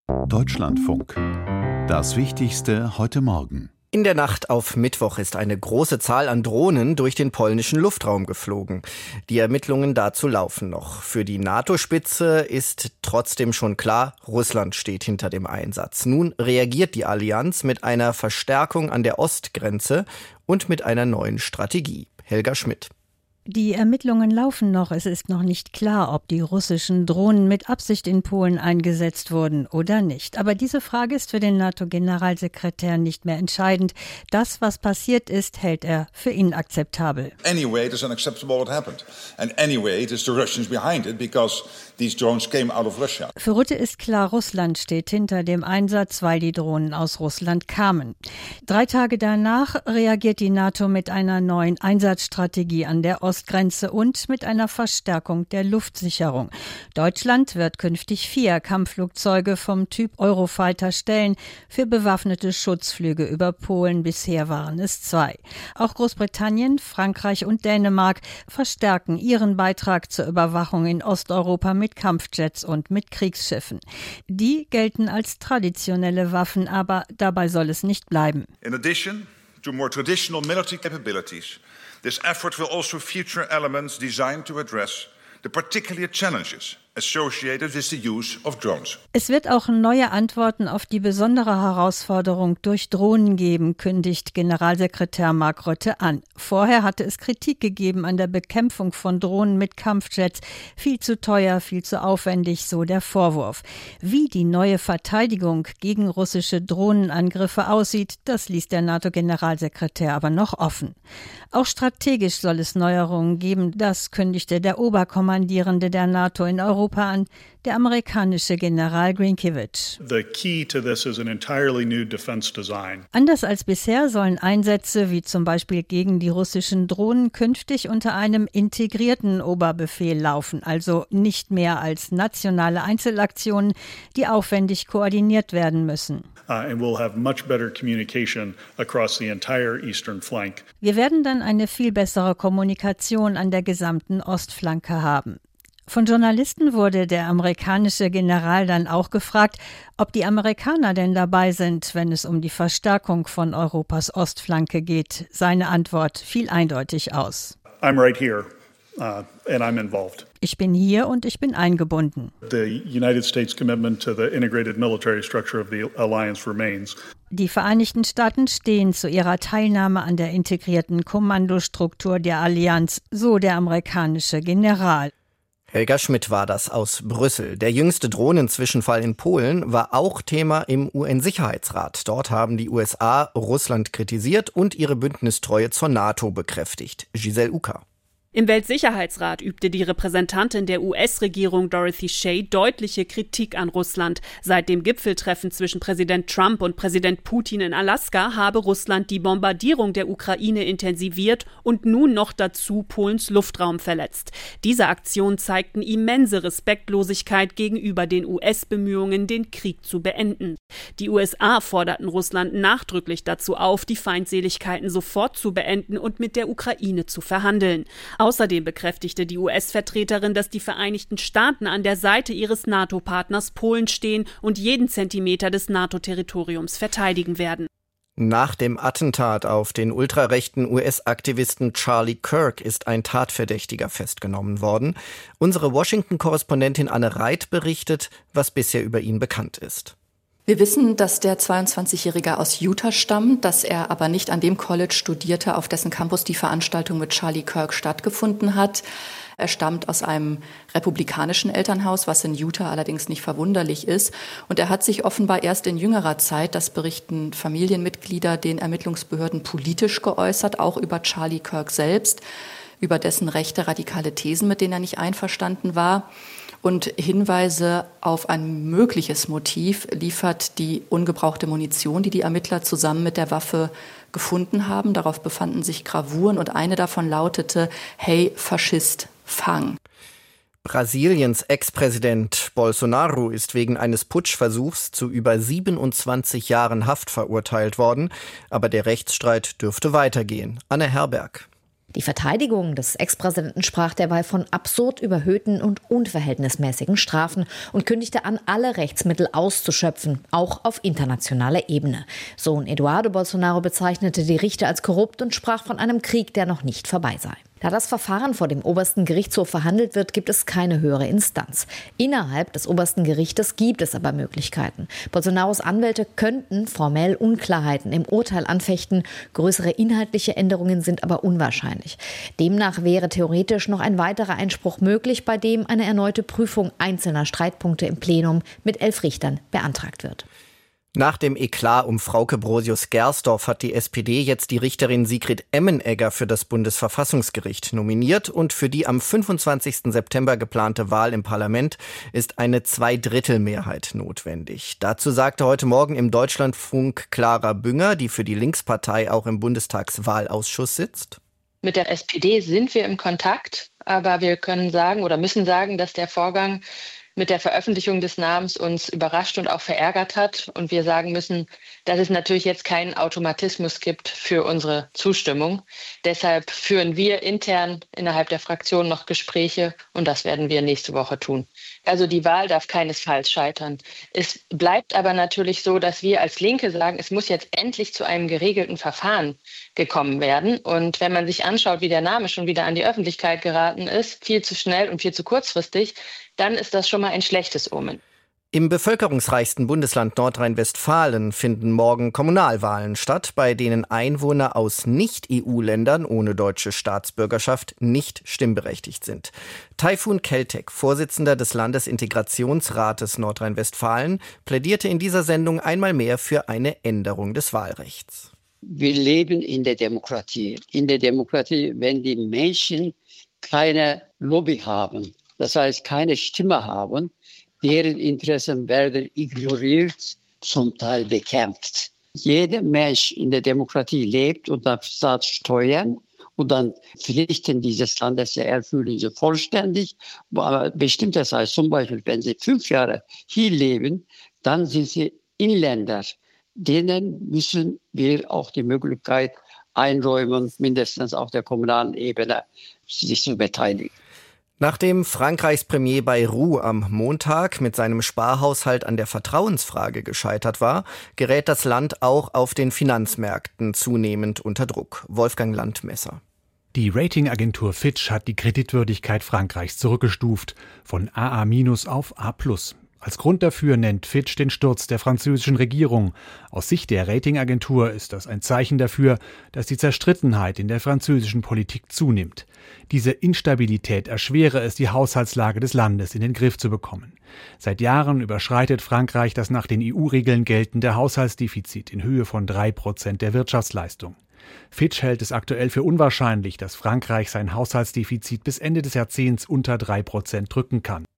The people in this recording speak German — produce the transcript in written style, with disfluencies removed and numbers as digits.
Deutschlandfunk. Das Wichtigste heute Morgen. In der Nacht auf Mittwoch ist eine große Zahl an Drohnen durch den polnischen Luftraum geflogen. Die Ermittlungen dazu laufen noch. Für die NATO-Spitze ist trotzdem schon klar, Russland steht hinter dem Einsatz. Nun reagiert die Allianz mit einer Verstärkung an der Ostgrenze und mit einer neuen Strategie. Helga Schmidt. Die Ermittlungen laufen noch. Es ist noch nicht klar, ob die russischen Drohnen mit Absicht in Polen eingesetzt wurden oder nicht. Aber diese Frage ist für den NATO-Generalsekretär nicht mehr entscheidend. Das, was passiert ist, hält er für inakzeptabel. Anyway, it is unacceptable what happened. And anyway, it is the Russians behind it because these drones came out of Russia. Für Rutte ist klar, Russland steht hinter dem Einsatz, weil die Drohnen aus Russland kamen. 3 Tage danach reagiert die NATO mit einer neuen Einsatzstrategie an der Ostgrenze und mit einer Verstärkung der Luftsicherung. Deutschland wird künftig 4 Kampfflugzeuge vom Typ Eurofighter stellen für bewaffnete Schutzflüge über Polen. Bisher waren es 2. Auch Großbritannien, Frankreich und Dänemark verstärken ihren Beitrag zur Überwachung in Osteuropa mit Kampfjets und mit Kriegsschiffen. Die gelten als traditionelle Waffen, aber dabei soll es nicht bleiben. In addition to more traditional military capabilities, this effort will also feature elements designed to address the particular challenges associated with the use of drones. Es wird auch neue Antworten auf die besondere Herausforderung durch Drohnen geben, kündigt Generalsekretär Mark Rutte an. Vorher hatte es Kritik gegeben an der Bekämpfung von Drohnen mit Kampfjets. Viel zu teuer, viel zu aufwendig, so der Vorwurf. Wie die neue Verteidigung gegen russische Drohnenangriffe aussieht, das ließ der NATO-Generalsekretär aber noch offen. Auch strategisch soll es Neuerungen geben, das kündigte der Oberkommandierende der NATO in Europa an, der amerikanische General Grinkiewicz. The key to this is an entirely new defense design. Anders als bisher sollen Einsätze wie zum Beispiel gegen die russischen Drohnen künftig unter einem integrierten Oberbefehl laufen, also nicht mehr als nationale Einzelaktionen, die aufwendig koordiniert werden müssen. And we'll have much better communication across the entire eastern flank. Wir werden dann eine viel bessere Kommunikation an der gesamten Ostflanke haben. Von Journalisten wurde der amerikanische General dann auch gefragt, ob die Amerikaner denn dabei sind, wenn es um die Verstärkung von Europas Ostflanke geht. Seine Antwort fiel eindeutig aus. I'm right here, and I'm involved. Ich bin hier und ich bin eingebunden. The United States commitment to the integrated military structure of the alliance remains. Die Vereinigten Staaten stehen zu ihrer Teilnahme an der integrierten Kommandostruktur der Allianz, so der amerikanische General. Helga Schmidt war das aus Brüssel. Der jüngste Drohnenzwischenfall in Polen war auch Thema im UN-Sicherheitsrat. Dort haben die USA Russland kritisiert und ihre Bündnistreue zur NATO bekräftigt. Giselle Uka. Im Weltsicherheitsrat übte die Repräsentantin der US-Regierung Dorothy Shea deutliche Kritik an Russland. Seit dem Gipfeltreffen zwischen Präsident Trump und Präsident Putin in Alaska habe Russland die Bombardierung der Ukraine intensiviert und nun noch dazu Polens Luftraum verletzt. Diese Aktionen zeigten immense Respektlosigkeit gegenüber den US-Bemühungen, den Krieg zu beenden. Die USA forderten Russland nachdrücklich dazu auf, die Feindseligkeiten sofort zu beenden und mit der Ukraine zu verhandeln. Außerdem bekräftigte die US-Vertreterin, dass die Vereinigten Staaten an der Seite ihres NATO-Partners Polen stehen und jeden Zentimeter des NATO-Territoriums verteidigen werden. Nach dem Attentat auf den ultrarechten US-Aktivisten Charlie Kirk ist ein Tatverdächtiger festgenommen worden. Unsere Washington-Korrespondentin Anne Reit berichtet, was bisher über ihn bekannt ist. Wir wissen, dass der 22-Jährige aus Utah stammt, dass er aber nicht an dem College studierte, auf dessen Campus die Veranstaltung mit Charlie Kirk stattgefunden hat. Er stammt aus einem republikanischen Elternhaus, was in Utah allerdings nicht verwunderlich ist. Und er hat sich offenbar erst in jüngerer Zeit, das berichten Familienmitglieder, den Ermittlungsbehörden politisch geäußert, auch über Charlie Kirk selbst, über dessen rechte radikale Thesen, mit denen er nicht einverstanden war. Und Hinweise auf ein mögliches Motiv liefert die ungebrauchte Munition, die die Ermittler zusammen mit der Waffe gefunden haben. Darauf befanden sich Gravuren und eine davon lautete: Hey, Faschist, fang. Brasiliens Ex-Präsident Bolsonaro ist wegen eines Putschversuchs zu über 27 Jahren Haft verurteilt worden. Aber der Rechtsstreit dürfte weitergehen. Anne Herberg. Die Verteidigung des Ex-Präsidenten sprach derweil von absurd überhöhten und unverhältnismäßigen Strafen und kündigte an, alle Rechtsmittel auszuschöpfen, auch auf internationaler Ebene. Sohn Eduardo Bolsonaro bezeichnete die Richter als korrupt und sprach von einem Krieg, der noch nicht vorbei sei. Da das Verfahren vor dem obersten Gerichtshof verhandelt wird, gibt es keine höhere Instanz. Innerhalb des obersten Gerichtes gibt es aber Möglichkeiten. Bolsonaros Anwälte könnten formell Unklarheiten im Urteil anfechten. Größere inhaltliche Änderungen sind aber unwahrscheinlich. Demnach wäre theoretisch noch ein weiterer Einspruch möglich, bei dem eine erneute Prüfung einzelner Streitpunkte im Plenum mit 11 Richtern beantragt wird. Nach dem Eklat um Frauke Brosius-Gersdorf hat die SPD jetzt die Richterin Sigrid Emmenegger für das Bundesverfassungsgericht nominiert und für die am 25. September geplante Wahl im Parlament ist eine Zweidrittelmehrheit notwendig. Dazu sagte heute Morgen im Deutschlandfunk Clara Bünger, die für die Linkspartei auch im Bundestagswahlausschuss sitzt. Mit der SPD sind wir im Kontakt, aber wir können sagen oder müssen sagen, dass der Vorgang mit der Veröffentlichung des Namens uns überrascht und auch verärgert hat. Und wir sagen müssen, dass es natürlich jetzt keinen Automatismus gibt für unsere Zustimmung. Deshalb führen wir intern innerhalb der Fraktion noch Gespräche und das werden wir nächste Woche tun. Also die Wahl darf keinesfalls scheitern. Es bleibt aber natürlich so, dass wir als Linke sagen, es muss jetzt endlich zu einem geregelten Verfahren gekommen werden. Und wenn man sich anschaut, wie der Name schon wieder an die Öffentlichkeit geraten ist, viel zu schnell und viel zu kurzfristig, dann ist das schon mal ein schlechtes Omen. Im bevölkerungsreichsten Bundesland Nordrhein-Westfalen finden morgen Kommunalwahlen statt, bei denen Einwohner aus Nicht-EU-Ländern ohne deutsche Staatsbürgerschaft nicht stimmberechtigt sind. Taifun Keltek, Vorsitzender des Landesintegrationsrates Nordrhein-Westfalen, plädierte in dieser Sendung einmal mehr für eine Änderung des Wahlrechts. Wir leben in der Demokratie. In der Demokratie, wenn die Menschen keine Lobby haben, das heißt keine Stimme haben, deren Interessen werden ignoriert, zum Teil bekämpft. Jeder Mensch in der Demokratie lebt und darf Staat steuern und dann Pflichten dieses Landes erfüllen sie vollständig. Aber bestimmte heißt zum Beispiel, wenn sie 5 Jahre hier leben, dann sind sie Inländer. Denen müssen wir auch die Möglichkeit einräumen, mindestens auf der kommunalen Ebene sich zu beteiligen. Nachdem Frankreichs Premier Bayrou am Montag mit seinem Sparhaushalt an der Vertrauensfrage gescheitert war, gerät das Land auch auf den Finanzmärkten zunehmend unter Druck. Wolfgang Landmesser. Die Ratingagentur Fitch hat die Kreditwürdigkeit Frankreichs zurückgestuft, von AA- auf A+. Als Grund dafür nennt Fitch den Sturz der französischen Regierung. Aus Sicht der Ratingagentur ist das ein Zeichen dafür, dass die Zerstrittenheit in der französischen Politik zunimmt. Diese Instabilität erschwere es, die Haushaltslage des Landes in den Griff zu bekommen. Seit Jahren überschreitet Frankreich das nach den EU-Regeln geltende Haushaltsdefizit in Höhe von 3% der Wirtschaftsleistung. Fitch hält es aktuell für unwahrscheinlich, dass Frankreich sein Haushaltsdefizit bis Ende des Jahrzehnts unter 3% drücken kann.